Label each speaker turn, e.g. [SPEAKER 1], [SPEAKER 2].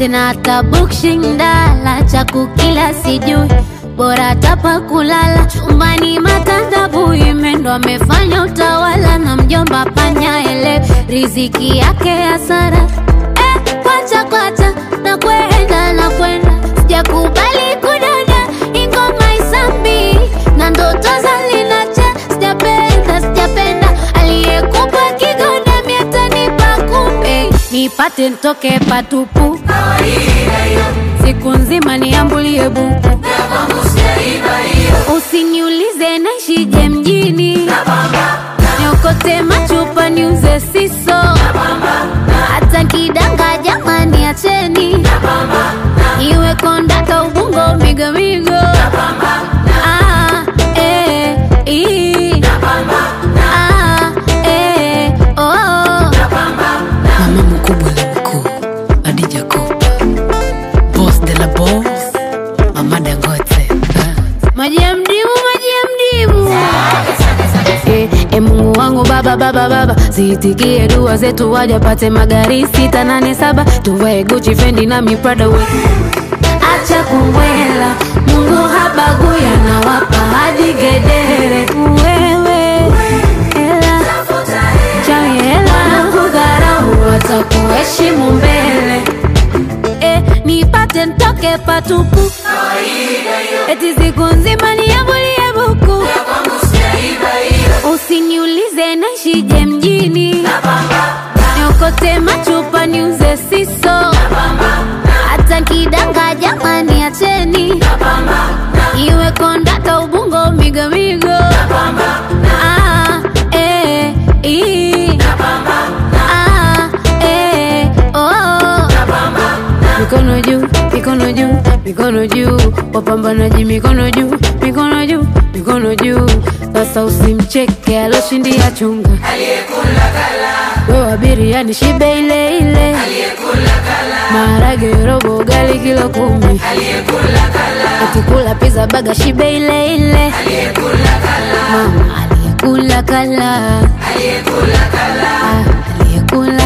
[SPEAKER 1] sina hata bukshindala, cha kukila sijui, bora tapa kulala. Chumbani matandabu imendo amefanya utawala, na mjomba panya ele riziki yake hasara. Kwacha na kwenda, sijakubali kudada ingoma isambi, na ndoto zalinacha. Sijapenda aliyekupa kigoda miatanipa kumbe, nipate ntoke patupu siku nzima niambulie buku. Usiniulize naishije mjini, niokote machupa niuze siso, hata kidanga jamani acheni, iwe kondaka ubungo migo.
[SPEAKER 2] Mama mkubwa la mkuu Adija Kopa, boss de la boss, Mama Dangote.
[SPEAKER 1] Maji ya mdimu Mungu wangu baba, ziitikie dua zetu, wajapate magari 687, tuvae Gucci, Fendi na mi Prada we. Acha kumwela, Mungu habagui, anawapa hadi gedere. Wewe hela, chawi hela, kudharau watakuheshimu mbele. Nipate ntoke patupu, eti siku nzima niambulie buku. Usiniulize naishije mjini, niokote machupa niuze siso, hata kidanga jamani acheni, iwe kondaka ubungo migo. Mikono juu, wapambanaji mikono juu. Sasa usimcheke aloshindia chunga,
[SPEAKER 2] Aliyekula kala,
[SPEAKER 1] wewe abiria ni shibe ile.
[SPEAKER 2] aliyekula kala,
[SPEAKER 1] maharage robo gali kilo 10,
[SPEAKER 2] aliyekula kala,
[SPEAKER 1] atikula pizza baga shibe ile.
[SPEAKER 2] aliyekula kala,
[SPEAKER 1] Mama aliyekula kala,
[SPEAKER 2] aliyekula kala,
[SPEAKER 1] aliyekula